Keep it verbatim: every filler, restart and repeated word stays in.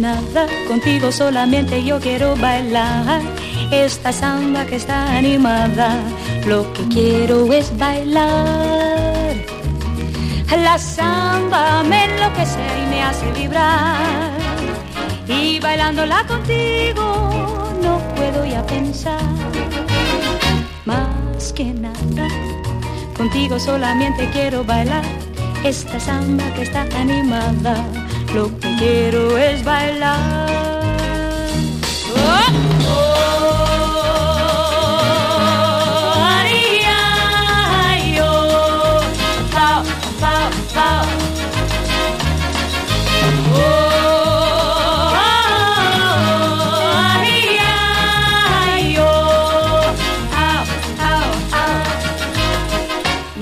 nada, contigo solamente yo quiero bailar esta samba que está animada. Lo que quiero es bailar. La samba me enloquece y me hace vibrar, y bailándola contigo no puedo ya pensar más que nada. Contigo solamente quiero bailar esta samba que está animada. Lo que quiero es bailar. ¡Oh!